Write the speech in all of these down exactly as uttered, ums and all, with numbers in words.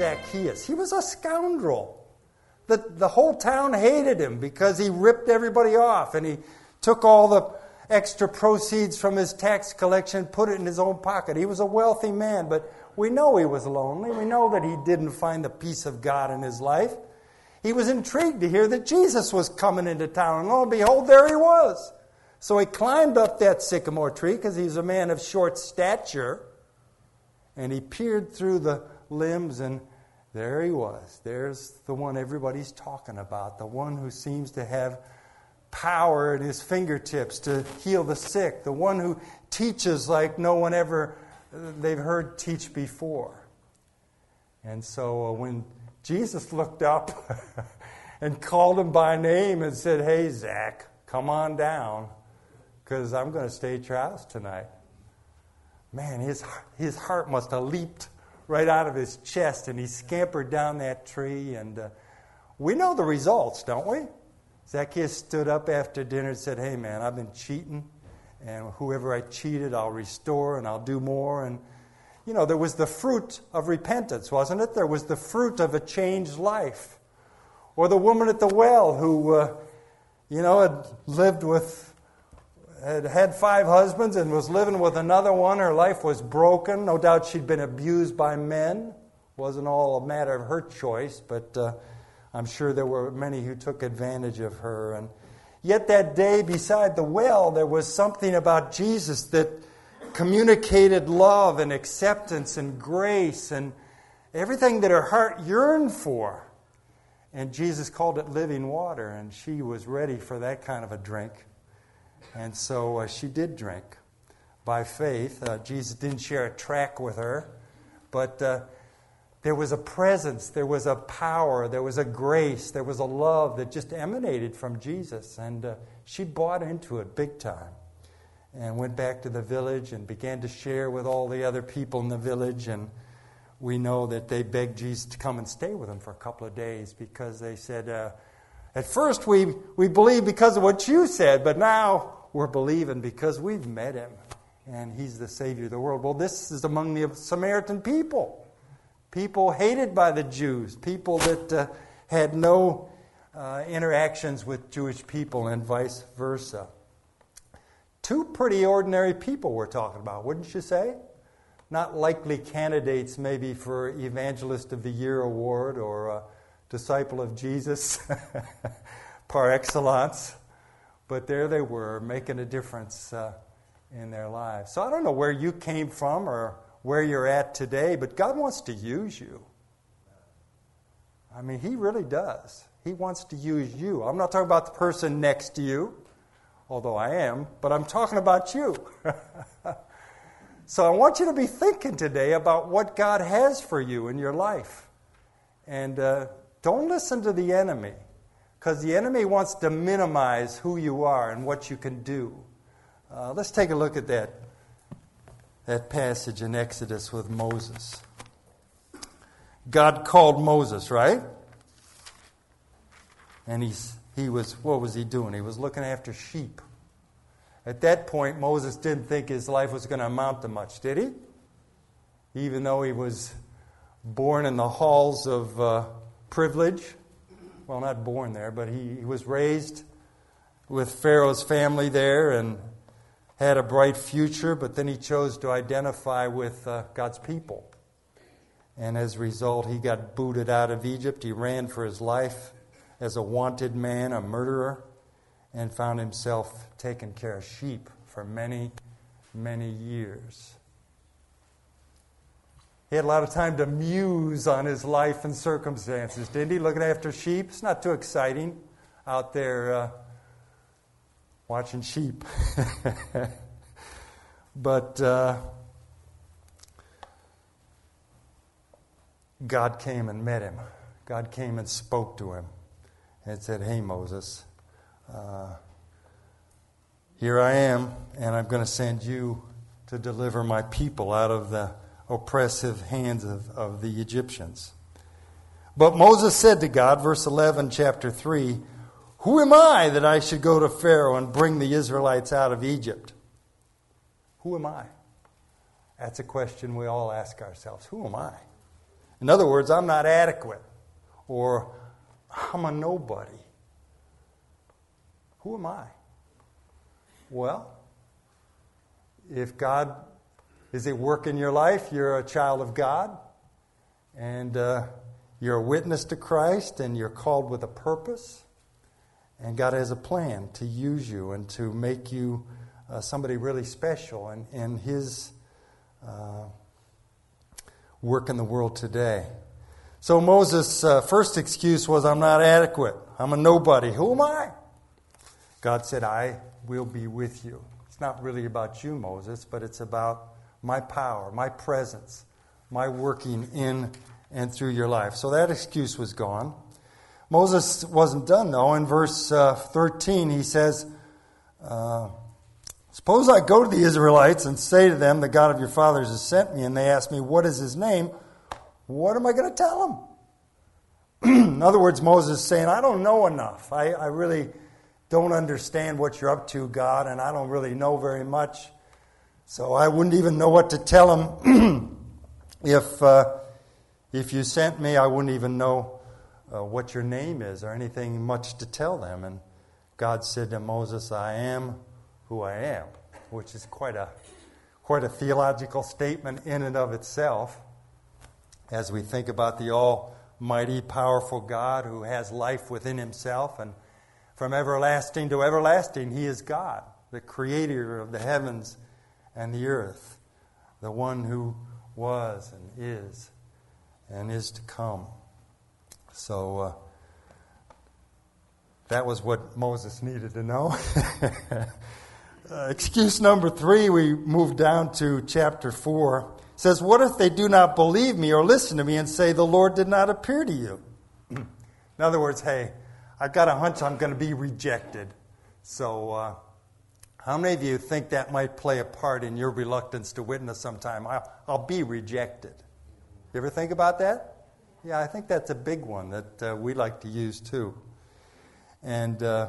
Zacchaeus. He was a scoundrel. The, the whole town hated him because he ripped everybody off, and he took all the extra proceeds from his tax collection, put it in his own pocket. He was a wealthy man, but we know he was lonely. We know that he didn't find the peace of God in his life. He was intrigued to hear that Jesus was coming into town, and lo and behold, there he was. So he climbed up that sycamore tree because he's a man of short stature, and he peered through the limbs, and there he was. There's the one everybody's talking about, the one who seems to have power at his fingertips to heal the sick, the one who teaches like no one ever they've heard teach before. And so uh, when Jesus looked up and called him by name and said, "Hey, Zach, come on down, because I'm going to stay at your house tonight." Man, his, his heart must have leaped right out of his chest, and he scampered down that tree. And uh, we know the results, don't we? Zacchaeus stood up after dinner and said, "Hey, man, I've been cheating, and whoever I cheated, I'll restore, and I'll do more." And, you know, there was the fruit of repentance, wasn't it? There was the fruit of a changed life. Or the woman at the well who, uh, you know, had lived with, had had five husbands and was living with another one. Her life was broken. No doubt she'd been abused by men. Wasn't all a matter of her choice, but uh, I'm sure there were many who took advantage of her. And yet that day beside the well, there was something about Jesus that communicated love and acceptance and grace and everything that her heart yearned for. And Jesus called it living water, and she was ready for that kind of a drink. And so uh, she did drink by faith. Uh, Jesus didn't share a track with her, but uh, there was a presence, there was a power, there was a grace, there was a love that just emanated from Jesus. And uh, she bought into it big time and went back to the village and began to share with all the other people in the village. And we know that they begged Jesus to come and stay with them for a couple of days because they said, uh, at first we, we believed because of what you said, but now we're believing because we've met him and he's the Savior of the world. Well, this is among the Samaritan people. People hated by the Jews, people that uh, had no uh, interactions with Jewish people and vice versa. Two pretty ordinary people we're talking about, wouldn't you say? Not likely candidates maybe for Evangelist of the Year award or uh, Disciple of Jesus par excellence. But there they were, making a difference uh, in their lives. So I don't know where you came from or where you're at today, but God wants to use you. I mean, He really does. He wants to use you. I'm not talking about the person next to you, although I am, but I'm talking about you. So I want you to be thinking today about what God has for you in your life. And uh, don't listen to the enemy, because the enemy wants to minimize who you are and what you can do. Uh, let's take a look at that, that passage in Exodus with Moses. God called Moses, right? And he's, he was, what was he doing? He was looking after sheep. At that point, Moses didn't think his life was going to amount to much, did he? Even though he was born in the halls of uh, privilege. Well, not born there, but he, he was raised with Pharaoh's family there and had a bright future, but then he chose to identify with uh, God's people. And as a result, he got booted out of Egypt. He ran for his life as a wanted man, a murderer, and found himself taking care of sheep for many, many years. He had a lot of time to muse on his life and circumstances, didn't he? Looking after sheep. It's not too exciting out there uh, watching sheep. But uh, God came and met him. God came and spoke to him and said, "Hey, Moses, Uh, here I am, and I'm going to send you to deliver my people out of the oppressive hands of, of the Egyptians." But Moses said to God, verse eleven, chapter three, "Who am I that I should go to Pharaoh and bring the Israelites out of Egypt?" Who am I? That's a question we all ask ourselves. Who am I? In other words, I'm not adequate, or I'm a nobody. Who am I? Well, if God is at work in your life, you're a child of God, and uh, you're a witness to Christ, and you're called with a purpose, and God has a plan to use you and to make you uh, somebody really special in, in His uh, work in the world today. So Moses' uh, first excuse was, I'm not adequate. I'm a nobody. Who am I? God said, I will be with you. It's not really about you, Moses, but it's about my power, my presence, my working in and through your life. So that excuse was gone. Moses wasn't done, though. In verse uh, thirteen, he says, uh, suppose I go to the Israelites and say to them, the God of your fathers has sent me, and they ask me, what is his name? What am I going to tell them? In other words, Moses is saying, I don't know enough. I, I really don't understand what you're up to, God, and I don't really know very much. So I wouldn't even know what to tell him. if uh, if you sent me, I wouldn't even know uh, what your name is or anything much to tell them. And God said to Moses, I am who I am, which is quite a quite a theological statement in and of itself as we think about the almighty, powerful God who has life within himself, and from everlasting to everlasting, he is God, the creator of the heavens and the earth, the one who was and is and is to come. So uh, that was what Moses needed to know. uh, excuse number three, we move down to chapter four. It says, what if they do not believe me or listen to me and say, the Lord did not appear to you? In other words, hey, I've got a hunch I'm going to be rejected. So uh, how many of you think that might play a part in your reluctance to witness sometime? I'll, I'll be rejected. You ever think about that? Yeah, I think that's a big one that uh, we like to use too. And uh,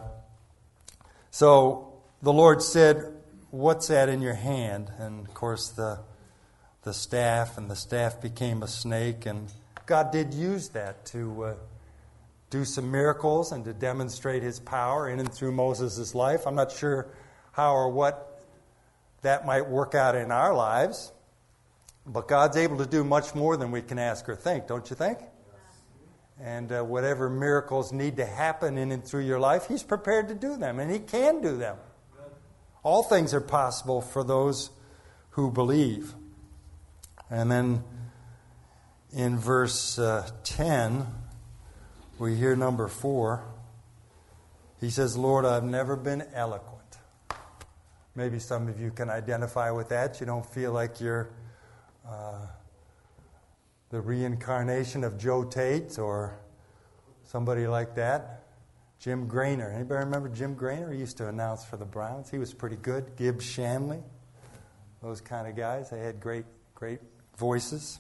so the Lord said, what's that in your hand? And of course the the staff, and the staff became a snake. And God did use that to uh, do some miracles and to demonstrate his power in and through Moses' life. I'm not sure how or what that might work out in our lives, but God's able to do much more than we can ask or think, don't you think? And uh, whatever miracles need to happen in and through your life, he's prepared to do them, and he can do them. All things are possible for those who believe. And then in verse uh, ten, we hear number four. He says, Lord, I've never been eloquent. Maybe some of you can identify with that. You don't feel like you're uh, the reincarnation of Joe Tate or somebody like that. Jim Grainer. Anybody remember Jim Grainer? He used to announce for the Browns. He was pretty good. Gibbs Shanley. Those kind of guys. They had great, great voices.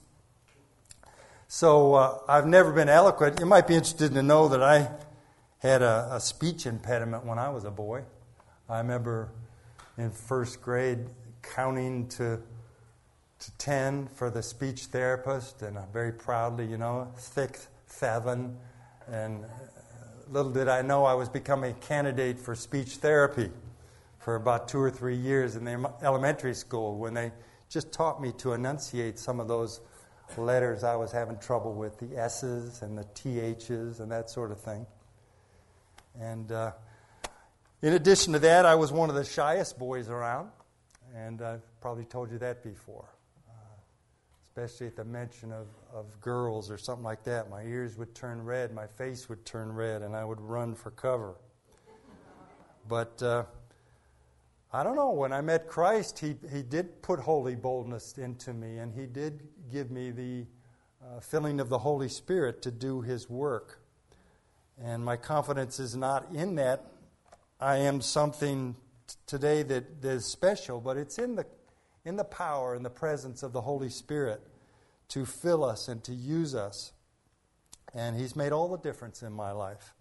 So uh, I've never been eloquent. You might be interested to know that I had a, a speech impediment when I was a boy. I remember in first grade counting to to ten for the speech therapist, and very proudly, you know, six, seven, and little did I know I was becoming a candidate for speech therapy for about two or three years in the elementary school when they just taught me to enunciate some of those letters I was having trouble with, the S's and the T H's and that sort of thing. And uh, in addition to that, I was one of the shyest boys around, and I've probably told you that before, uh, especially at the mention of, of girls or something like that. My ears would turn red, my face would turn red, and I would run for cover. But uh, I don't know, when I met Christ, he, he did put holy boldness into me, and he did give me the uh, filling of the Holy Spirit to do his work. And my confidence is not in that I am something t- today that, that is special, but it's in the in the power and the presence of the Holy Spirit to fill us and to use us. And he's made all the difference in my life.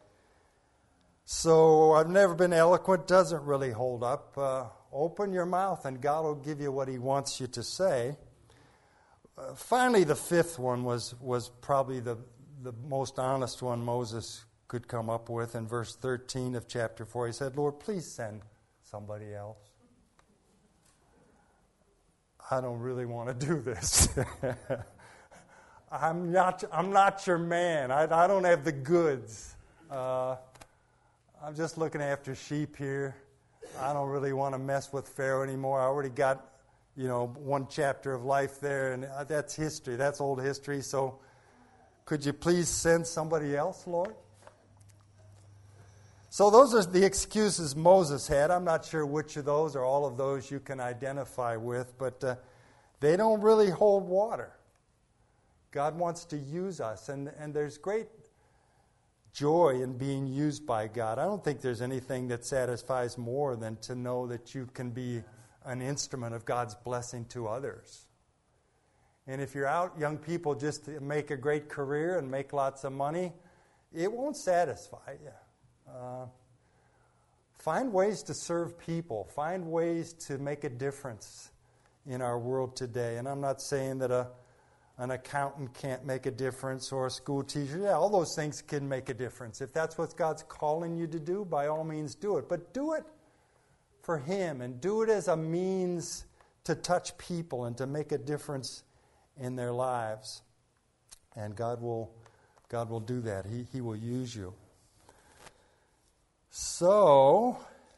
So I've never been eloquent, doesn't really hold up. Uh, open your mouth and God will give you what he wants you to say. uh, finally, the fifth one was, was probably the, the most honest one Moses could come up with. In verse thirteen of chapter four, he said, Lord, please send somebody else. I don't really want to do this. I'm not I'm not your man. I, I don't have the goods. Uh, I'm just looking after sheep here. I don't really want to mess with Pharaoh anymore. I already got, you know, one chapter of life there, and that's history. That's old history. So could you please send somebody else, Lord? So those are the excuses Moses had. I'm not sure which of those or all of those you can identify with, but uh, they don't really hold water. God wants to use us, and, and there's great joy in being used by God. I don't think there's anything that satisfies more than to know that you can be an instrument of God's blessing to others. And if you're out, young people, just to make a great career and make lots of money, it won't satisfy you. Uh, find ways to serve people. Find ways to make a difference in our world today. And I'm not saying that a an accountant can't make a difference or a school teacher. Yeah, all those things can make a difference. If that's what God's calling you to do, by all means do it. But do it for Him, and do it as a means to touch people and to make a difference in their lives. And God will God will do that. He, he will use you. So,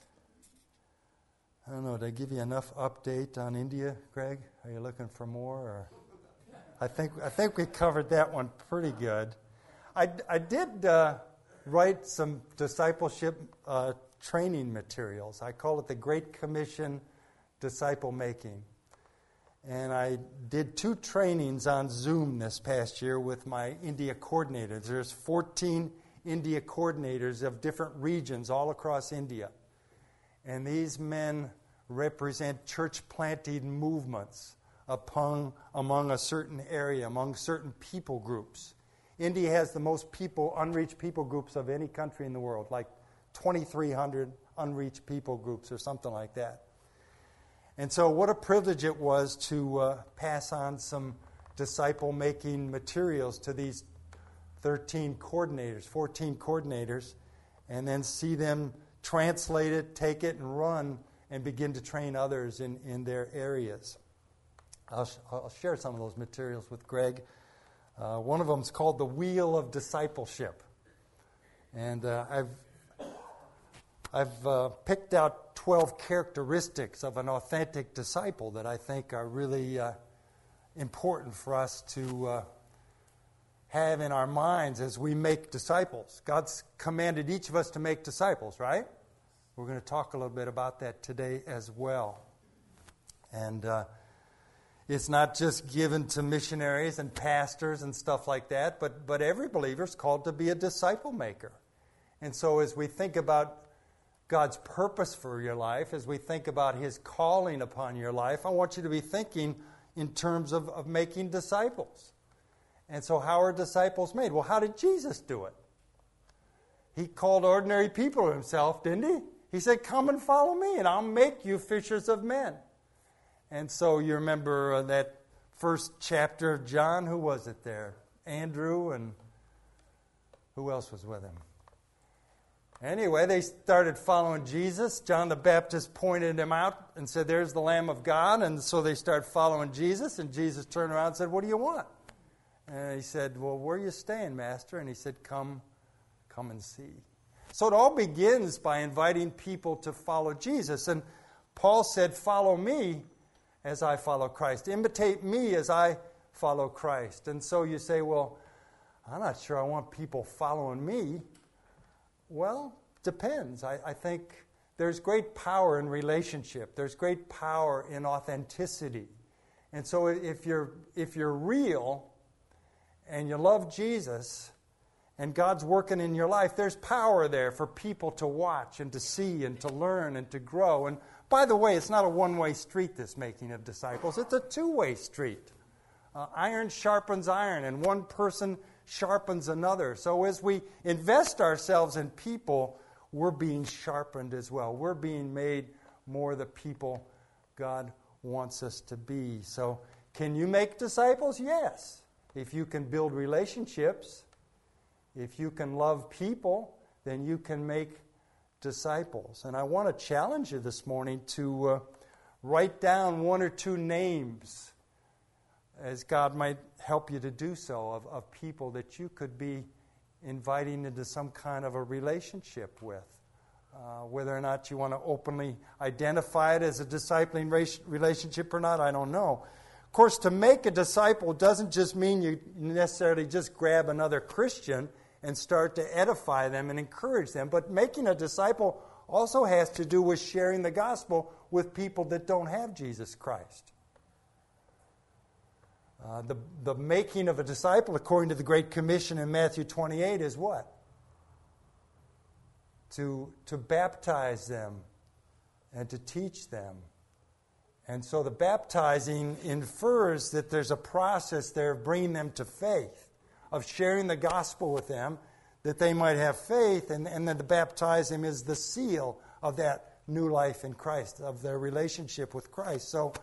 I don't know, did I give you enough update on India, Greg? Are you looking for more? Or I think I think we covered that one pretty good. I, I did uh, write some discipleship uh, training materials. I call it the Great Commission Disciple Making. And I did two trainings on Zoom this past year with my India coordinators. There's fourteen India coordinators of different regions all across India. And these men represent church planting movements upon, among a certain area, among certain people groups. India has the most people, unreached people groups of any country in the world, like twenty-three hundred unreached people groups or something like that. And so what a privilege it was to uh, pass on some disciple-making materials to these thirteen coordinators, fourteen coordinators, and then see them translate it, take it, and run, and begin to train others in, in their areas. I'll, sh- I'll share some of those materials with Greg. Uh, one of them is called The Wheel of Discipleship. And uh, I've, I've uh, picked out twelve characteristics of an authentic disciple that I think are really uh, important for us to uh, have in our minds as we make disciples. God's commanded each of us to make disciples, right? We're going to talk a little bit about that today as well. And uh, it's not just given to missionaries and pastors and stuff like that, but, but every believer is called to be a disciple maker. And so as we think about God's purpose for your life, as we think about His calling upon your life, I want you to be thinking in terms of, of making disciples. And so how are disciples made? Well, how did Jesus do it? He called ordinary people to Himself, didn't He? He said, come and follow me, and I'll make you fishers of men. And so you remember uh, that first chapter of John, who was it there? Andrew, and who else was with him? Anyway, they started following Jesus. John the Baptist pointed him out and said, there's the Lamb of God. And so they started following Jesus, and Jesus turned around and said, what do you want? And he said, well, where are you staying, Master? And he said, come, come and see. So it all begins by inviting people to follow Jesus. And Paul said, follow me as I follow Christ. Imitate me as I follow Christ. And so you say, well, I'm not sure I want people following me. Well, depends. I, I think there's great power in relationship. There's great power in authenticity. And so if you're if you're real and you love Jesus and God's working in your life, there's power there for people to watch and to see and to learn and to grow. And by the way, it's not a one-way street, this making of disciples. It's a two-way street. Uh, iron sharpens iron, and one person sharpens another. So as we invest ourselves in people, we're being sharpened as well. We're being made more the people God wants us to be. So Can you make disciples? Yes. If you can build relationships, if you can love people, then you can make disciples. And I want to challenge you this morning to uh, write down one or two names, as God might help you to do so, of, of people that you could be inviting into some kind of a relationship with. Uh, whether or not you want to openly identify it as a discipling relationship or not, I don't know. Of course, to make a disciple doesn't just mean you necessarily just grab another Christian and start to edify them and encourage them. But making a disciple also has to do with sharing the gospel with people that don't have Jesus Christ. Uh, the, the making of a disciple, according to the Great Commission in Matthew twenty-eight, is what? To, to baptize them and to teach them. And so the baptizing infers that there's a process there of bringing them to faith, of sharing the gospel with them, that they might have faith, and, and then to baptize them is the seal of that new life in Christ, of their relationship with Christ. So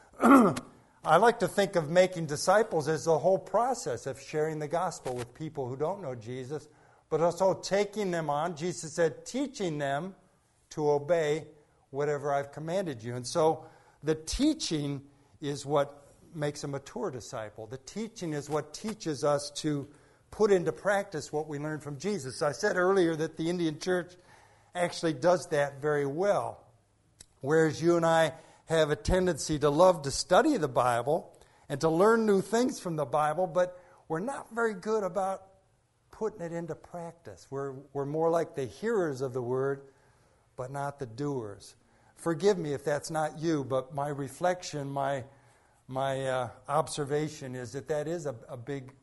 I like to think of making disciples as the whole process of sharing the gospel with people who don't know Jesus, but also taking them on. Jesus said, teaching them to obey whatever I've commanded you. And so the teaching is what makes a mature disciple. The teaching is what teaches us to put into practice what we learned from Jesus. I said earlier that the Indian church actually does that very well. Whereas you and I have a tendency to love to study the Bible and to learn new things from the Bible, but we're not very good about putting it into practice. We're, we're more like the hearers of the word, but not the doers. Forgive me if that's not you, but my reflection, my my uh, observation is that that is a, a big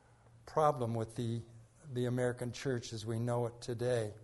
problem with the the American church as we know it today.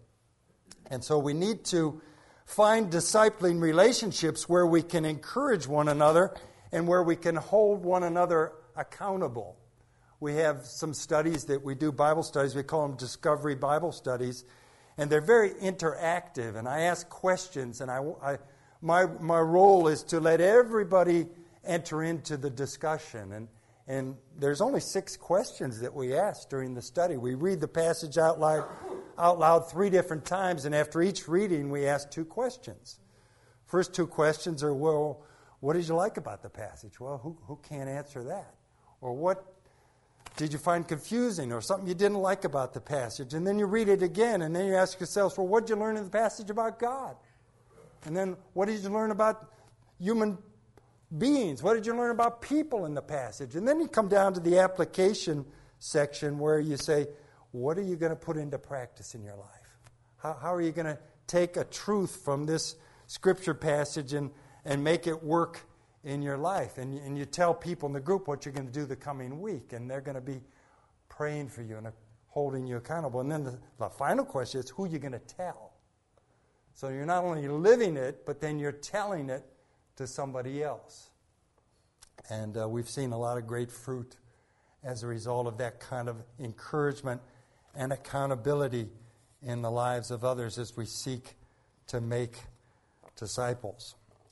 And so we need to find discipling relationships where we can encourage one another and where we can hold one another accountable. We have some studies that we do, Bible studies, we call them Discovery Bible Studies, and they're very interactive, and I ask questions, and I, I my my role is to let everybody enter into the discussion. And and there's only six questions that we ask during the study. We read the passage out loud, out loud three different times, and after each reading, we ask two questions. First two questions are, well, what did you like about the passage? Well, who who can't answer that? Or what did you find confusing, or something you didn't like about the passage? And then you read it again, and then you ask yourselves, well, what did you learn in the passage about God? And then what did you learn about human beings? What did you learn about people in the passage? And then you come down to the application section where you say, what are you going to put into practice in your life? How, how are you going to take a truth from this scripture passage and, and make it work in your life? And, and you tell people in the group what you're going to do the coming week, and they're going to be praying for you and holding you accountable. And then the, the final question is, who are you going to tell? So you're not only living it, but then you're telling it to somebody else. And uh, we've seen a lot of great fruit as a result of that kind of encouragement and accountability in the lives of others as we seek to make disciples.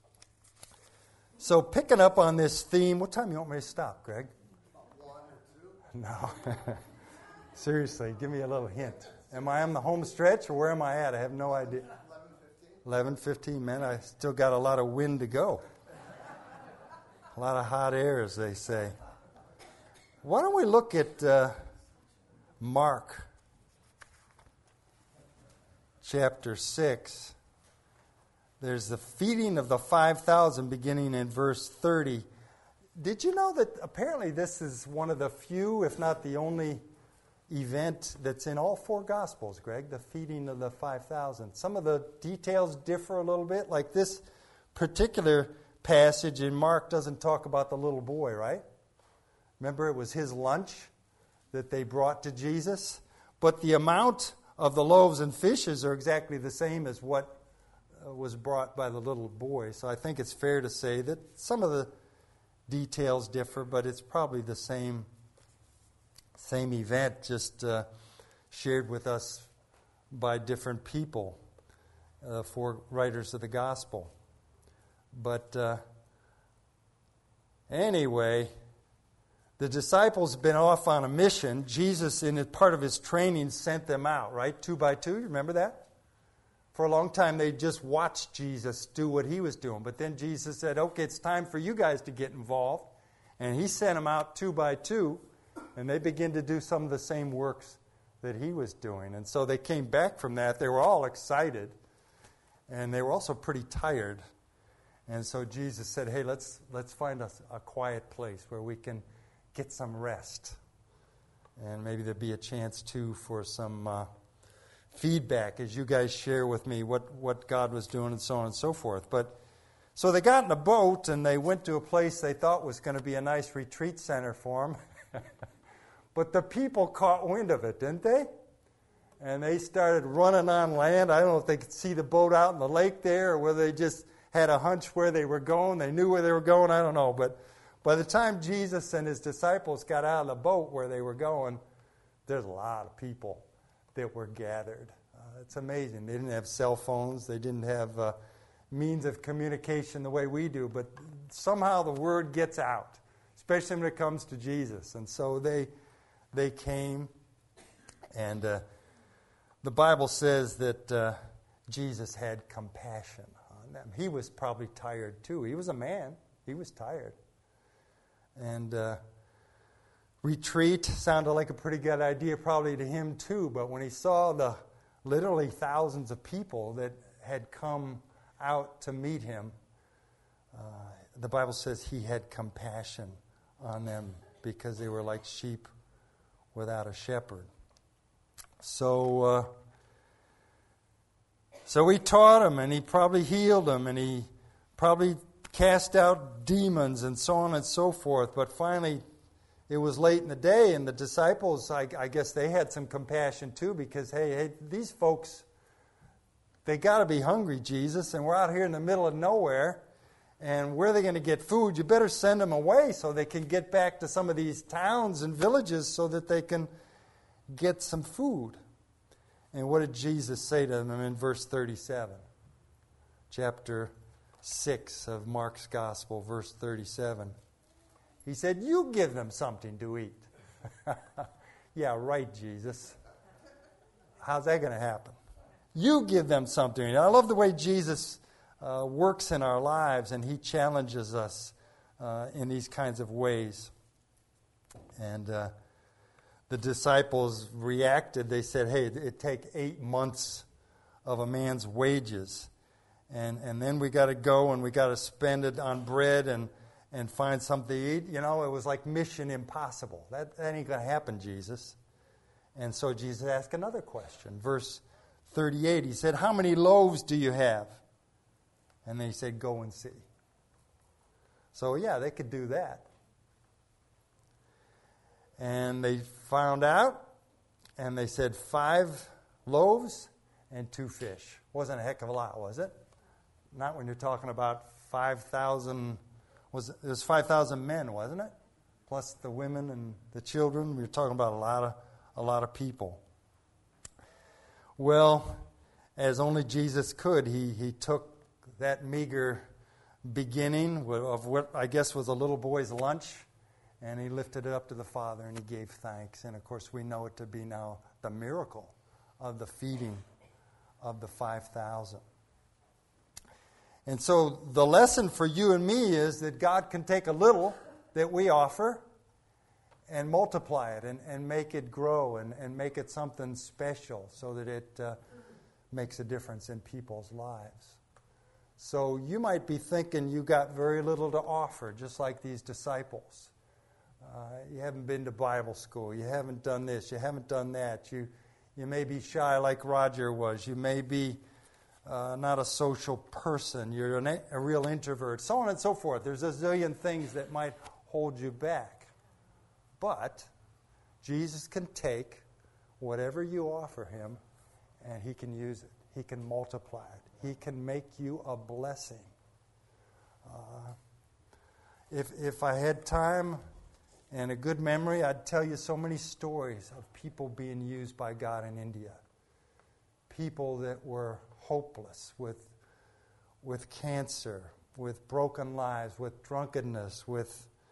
So picking up on this theme, what time do you want me to stop, Greg? One or two? No. Seriously, give me a little hint. Am I on the home stretch, or where am I at? I have no idea. eleven fifteen. eleven fifteen, man. I still got a lot of wind to go. A lot of hot air, as they say. Why don't we look at uh, Mark chapter six. There's the feeding of the five thousand beginning in verse thirty. Did you know that apparently this is one of the few, if not the only, event that's in all four Gospels, Greg, the feeding of the five thousand. Some of the details differ a little bit. Like this particular passage in Mark doesn't talk about the little boy, right? Remember, it was his lunch that they brought to Jesus. But the amount of the loaves and fishes are exactly the same as what was brought by the little boy. So I think it's fair to say that some of the details differ, but it's probably the same Same event, just uh, shared with us by different people, uh, for writers of the gospel. But uh, Anyway, the disciples have been off on a mission. Jesus, in part of his training, sent them out, right? Two by two. You remember that? For a long time, they just watched Jesus do what he was doing. But then Jesus said, okay, it's time for you guys to get involved. And he sent them out two by two, and they began to do some of the same works that he was doing. And so they came back from that. They were all excited, and they were also pretty tired. And so Jesus said, hey, let's let's find a, a quiet place where we can get some rest. And maybe there'd be a chance, too, for some uh, feedback as you guys share with me what, what God was doing and so on and so forth. But so they got in a boat, and they went to a place they thought was going to be a nice retreat center for them. But the people caught wind of it, didn't they? And they started running on land. I don't know if they could see the boat out in the lake there, or whether they just had a hunch where they were going. They knew where they were going. I don't know. But by the time Jesus and his disciples got out of the boat where they were going, there's a lot of people that were gathered. Uh, it's amazing. They didn't have cell phones. They didn't have uh, means of communication the way we do. But somehow the word gets out, especially when it comes to Jesus. And so they they came, and uh, the Bible says that uh, Jesus had compassion on them. He was probably tired too. He was a man. He was tired. And uh, retreat sounded like a pretty good idea probably to him too, but when he saw the literally thousands of people that had come out to meet him, uh, the Bible says he had compassion on them because they were like sheep without a shepherd. So, uh, so he taught them, and he probably healed them, and he probably cast out demons and so on and so forth. But finally, it was late in the day, and the disciples, I, I guess they had some compassion too, because, hey, hey these folks, they got to be hungry, Jesus, and we're out here in the middle of nowhere, and where are they going to get food? You better send them away so they can get back to some of these towns and villages so that they can get some food. And what did Jesus say to them in verse thirty-seven? Chapter six of Mark's Gospel, verse thirty-seven. He said, you give them something to eat. Yeah, right, Jesus. How's that going to happen? You give them something to eat. I love the way Jesus uh, works in our lives, and he challenges us uh, in these kinds of ways. And uh, the disciples reacted. They said, hey, it'd take eight months of a man's wages. And and then we got to go and we got to spend it on bread and, and find something to eat. You know, it was like mission impossible. That, that ain't going to happen, Jesus. And so Jesus asked another question. Verse thirty-eight, he said, how many loaves do you have? And then he said, go and see. So, yeah, they could do that. And they found out, and they said five loaves and two fish. Wasn't a heck of a lot, was it? Not when you're talking about five thousand, was it was five thousand men, wasn't it? Plus the women and the children. We were talking about a lot of a lot of people. Well, as only Jesus could, he he took that meager beginning of what I guess was a little boy's lunch, and he lifted it up to the Father and he gave thanks. And of course we know it to be now the miracle of the feeding of the five thousand. And so the lesson for you and me is that God can take a little that we offer and multiply it and, and make it grow and, and make it something special so that it uh, makes a difference in people's lives. So you might be thinking you got very little to offer, just like these disciples. Uh, you haven't been to Bible school. You haven't done this. You haven't done that. You you may be shy like Roger was. You may be uh, not a social person. You're an, a real introvert. So on and so forth. There's a zillion things that might hold you back. But Jesus can take whatever you offer him and he can use it. He can multiply it. He can make you a blessing. Uh, if if I had time and a good memory, I'd tell you so many stories of people being used by God in India. People that were hopeless with with cancer, with broken lives, with drunkenness, with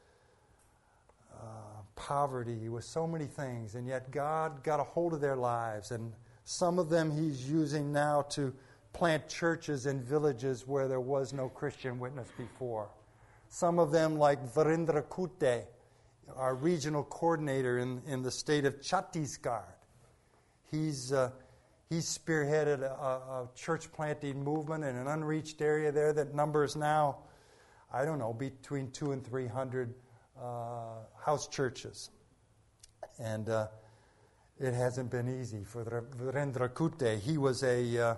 uh, poverty, with so many things, and yet God got a hold of their lives. And some of them He's using now to plant churches in villages where there was no Christian witness before. Some of them, like Virendra Kute, our regional coordinator in, in the state of Chhattisgarh. He's, uh, he's spearheaded a, a church planting movement in an unreached area there that numbers now, I don't know, between two and three hundred uh, house churches. And uh, it hasn't been easy for Virendra Kute. He was a, uh,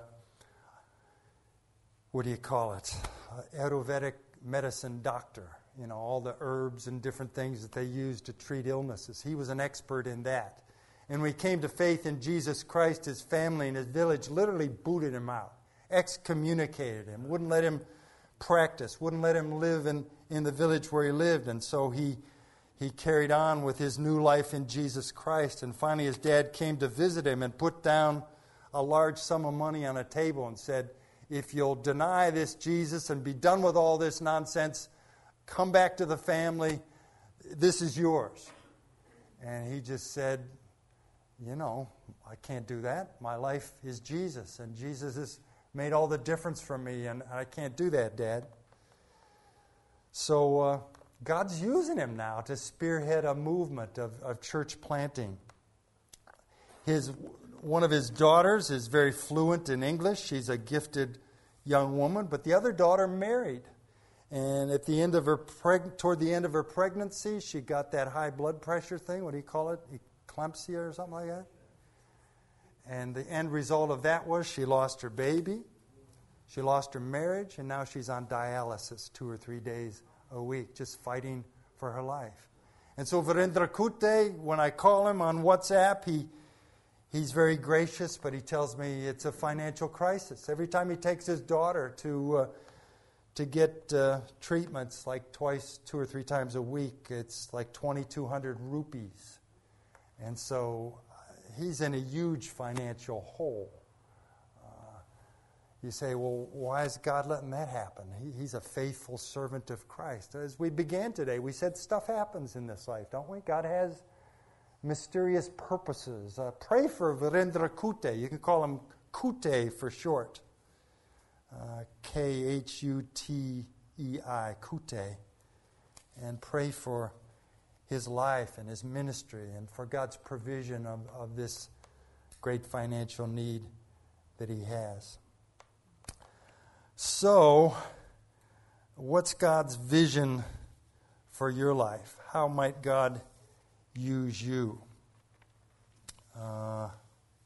what do you call it, uh, Ayurvedic medicine doctor. You know, all the herbs and different things that they use to treat illnesses. He was an expert in that. And when he came to faith in Jesus Christ, his family and his village literally booted him out, excommunicated him, wouldn't let him practice, wouldn't let him live in, in the village where he lived. And so he he carried on with his new life in Jesus Christ. And finally his dad came to visit him and put down a large sum of money on a table and said, if you'll deny this Jesus and be done with all this nonsense, come back to the family, this is yours. And he just said, you know, I can't do that. My life is Jesus, and Jesus has made all the difference for me, and I can't do that, Dad. So uh, God's using him now to spearhead a movement of, of church planting. His one of his daughters is very fluent in English. She's a gifted young woman, but the other daughter married. And at the end of her preg- toward the end of her pregnancy, she got that high blood pressure thing. What do you call it? Eclampsia or something like that? And the end result of that was she lost her baby, she lost her marriage, and now she's on dialysis two or three days a week, just fighting for her life. And so Virendra Kute, when I call him on WhatsApp, he he's very gracious, but he tells me it's a financial crisis. Every time he takes his daughter to uh, to get uh, treatments, like twice, two or three times a week, it's like twenty-two hundred rupees. And so he's in a huge financial hole. Uh, you say, well, why is God letting that happen? He, he's a faithful servant of Christ. As we began today, we said stuff happens in this life, don't we? God has mysterious purposes. Uh, pray for Virendra Kute. You can call him Kute for short. Uh, K H U T E I, Kute. And pray for his life and his ministry and for God's provision of, of this great financial need that he has. So, what's God's vision for your life? How might God use you? Uh,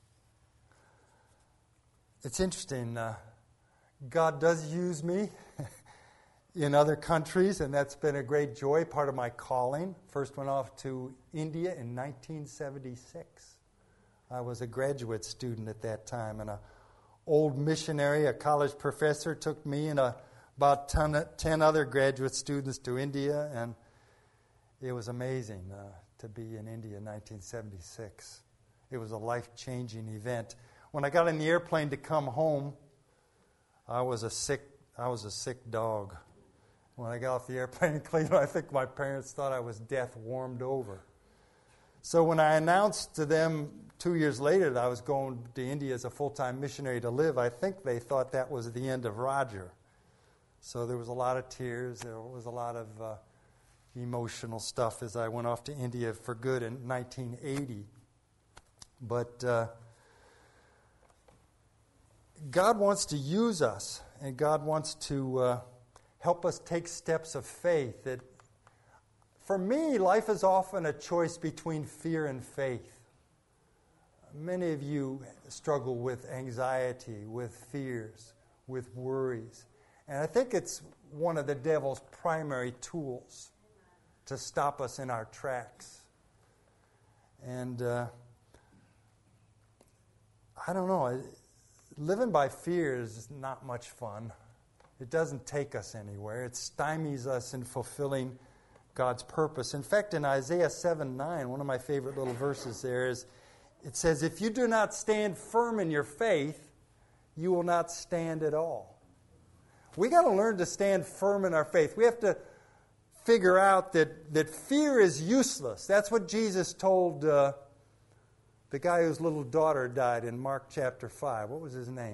it's interesting. Uh, God does use me in other countries, and that's been a great joy, part of my calling. First went off to India in nineteen seventy-six. I was a graduate student at that time, and an old missionary, a college professor, took me and a, about ten, ten other graduate students to India, and it was amazing uh, to be in India in nineteen seventy-six. It was a life-changing event. When I got in the airplane to come home, I was a sick I was a sick dog. When I got off the airplane in Cleveland, I think my parents thought I was death warmed over. So when I announced to them two years later that I was going to India as a full-time missionary to live, I think they thought that was the end of Roger. So there was a lot of tears. There was a lot of uh, emotional stuff as I went off to India for good in nineteen eighty. But uh, God wants to use us, and God wants to uh, help us take steps of faith. That, for me, life is often a choice between fear and faith. Many of you struggle with anxiety, with fears, with worries. And I think it's one of the devil's primary tools to stop us in our tracks. And uh, I don't know, living by fear is not much fun. It doesn't take us anywhere. It stymies us in fulfilling God's purpose. In fact, in Isaiah seven nine, one of my favorite little verses there is, it says, if you do not stand firm in your faith, you will not stand at all. We got to learn to stand firm in our faith. We have to figure out that, that fear is useless. That's what Jesus told uh, the guy whose little daughter died in Mark chapter five. What was his name?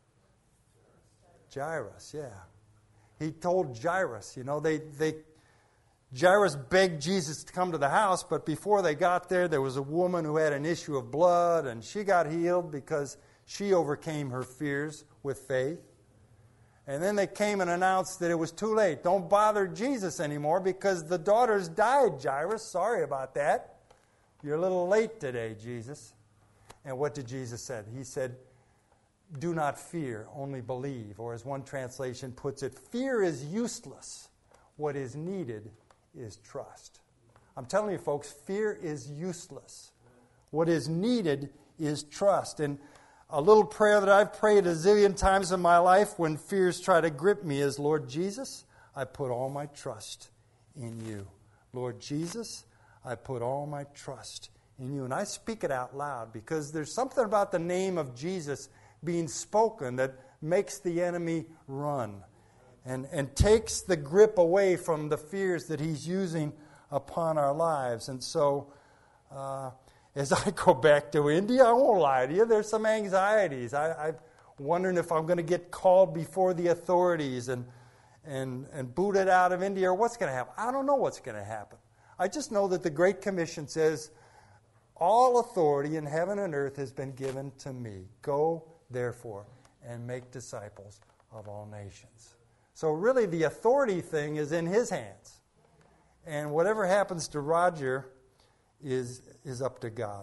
Jairus, yeah. He told Jairus, you know, they, they Jairus begged Jesus to come to the house, but before they got there, there was a woman who had an issue of blood, and she got healed because she overcame her fears with faith. And then they came and announced that it was too late. Don't bother Jesus anymore because the daughter's died, Jairus. Sorry about that. You're a little late today, Jesus. And what did Jesus say? He said, do not fear, only believe. Or as one translation puts it, fear is useless. What is needed is trust. I'm telling you, folks, fear is useless. What is needed is trust. And a little prayer that I've prayed a zillion times in my life when fears try to grip me is, Lord Jesus, I put all my trust in you. Lord Jesus, I put all my trust in you. And I speak it out loud because there's something about the name of Jesus being spoken that makes the enemy run and, and takes the grip away from the fears that he's using upon our lives. And so uh, as I go back to India, I won't lie to you, there's some anxieties. I, I'm wondering if I'm going to get called before the authorities and, and, and booted out of India, or what's going to happen. I don't know what's going to happen. I just know that the Great Commission says, all authority in heaven and earth has been given to me. Go, therefore, and make disciples of all nations. So really the authority thing is in his hands. And whatever happens to Roger is, is up to God.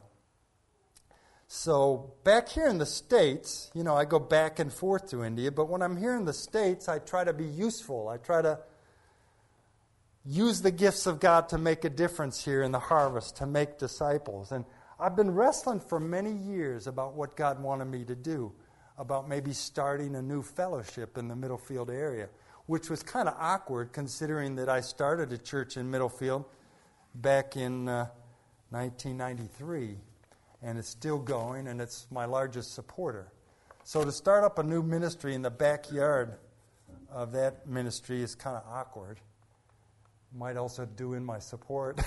So back here in the States, you know, I go back and forth to India, but when I'm here in the States, I try to be useful. I try to use the gifts of God to make a difference here in the harvest, to make disciples. And I've been wrestling for many years about what God wanted me to do, about maybe starting a new fellowship in the Middlefield area, which was kind of awkward considering that I started a church in Middlefield back in uh, nineteen ninety-three, and it's still going, and it's my largest supporter. So to start up a new ministry in the backyard of that ministry is kind of awkward. Might also do in my support.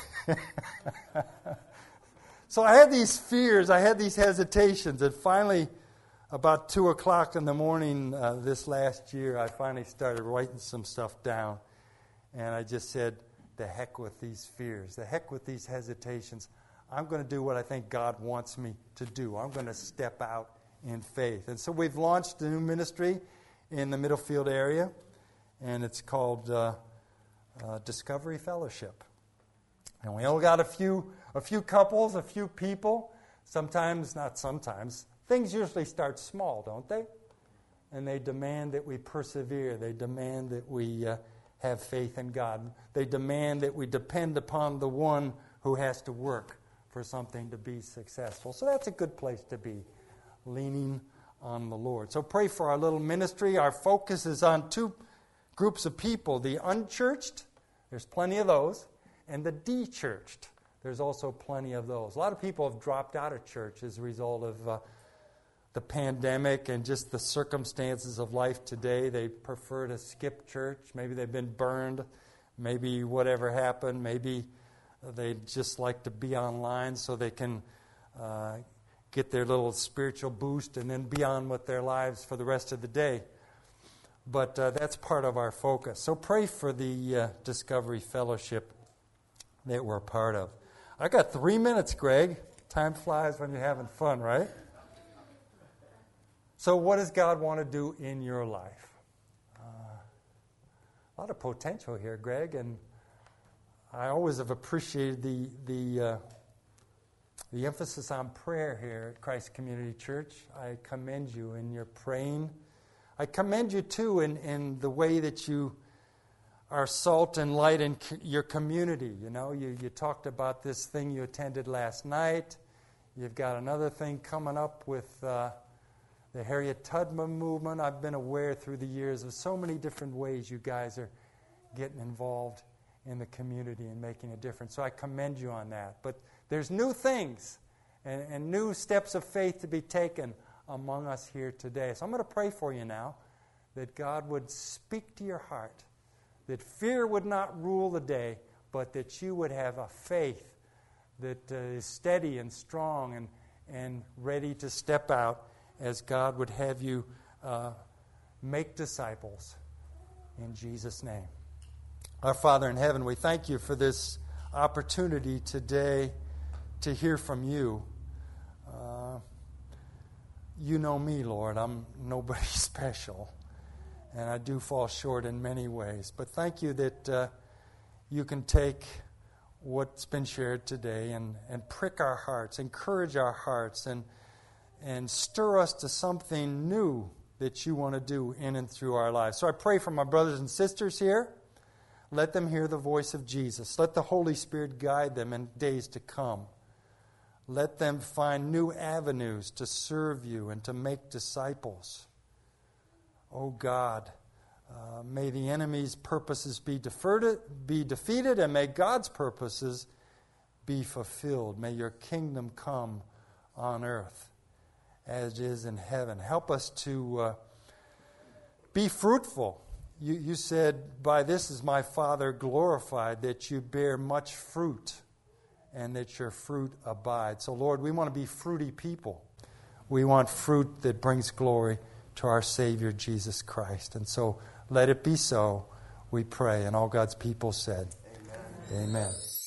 So I had these fears, I had these hesitations, and finally, about two o'clock in the morning uh, this last year, I finally started writing some stuff down. And I just said, the heck with these fears, the heck with these hesitations. I'm going to do what I think God wants me to do. I'm going to step out in faith. And so we've launched a new ministry in the Middlefield area, and it's called uh, uh, Discovery Fellowship. And we only got a few, a few couples, a few people. Sometimes, not sometimes, things usually start small, don't they? And they demand that we persevere. They demand that we uh, have faith in God. They demand that we depend upon the one who has to work for something to be successful. So that's a good place to be, leaning on the Lord. So pray for our little ministry. Our focus is on two groups of people, the unchurched, there's plenty of those, and the de-churched. There's also plenty of those. A lot of people have dropped out of church as a result of uh, the pandemic and just the circumstances of life today. They prefer to skip church. Maybe they've been burned. Maybe whatever happened. Maybe they just like to be online so they can uh, get their little spiritual boost and then be on with their lives for the rest of the day. But uh, that's part of our focus. So pray for the uh, Discovery Fellowship that we're a part of. I got three minutes, Greg. Time flies when you're having fun, right? So what does God want to do in your life? Uh, a lot of potential here, Greg, and I always have appreciated the the uh, the emphasis on prayer here at Christ Community Church. I commend you in your praying. I commend you, too, in, in the way that you are salt and light in co- your community. You know, you, you talked about this thing you attended last night. You've got another thing coming up with uh, the Harriet Tubman movement. I've been aware through the years of so many different ways you guys are getting involved in the community and making a difference. So I commend you on that. But there's new things and, and new steps of faith to be taken among us here today. So I'm going to pray for you now that God would speak to your heart, that fear would not rule the day, but that you would have a faith that uh, is steady and strong and, and ready to step out as God would have you uh, make disciples. In Jesus' name. Our Father in heaven, we thank you for this opportunity today to hear from you. Uh, you know me, Lord. I'm nobody special, and I do fall short in many ways. But thank you that uh, you can take what's been shared today and, and prick our hearts, encourage our hearts, and, and stir us to something new that you want to do in and through our lives. So I pray for my brothers and sisters here. Let them hear the voice of Jesus. Let the Holy Spirit guide them in days to come. Let them find new avenues to serve you and to make disciples. Oh God, uh, may the enemy's purposes be deferred, be defeated, and may God's purposes be fulfilled. May your kingdom come on earth as it is in heaven. Help us to uh, be fruitful. You, you said, by this is my Father glorified, that you bear much fruit and that your fruit abide. So, Lord, we want to be fruity people. We want fruit that brings glory to our Savior, Jesus Christ. And so let it be so, we pray. And all God's people said, Amen. Amen.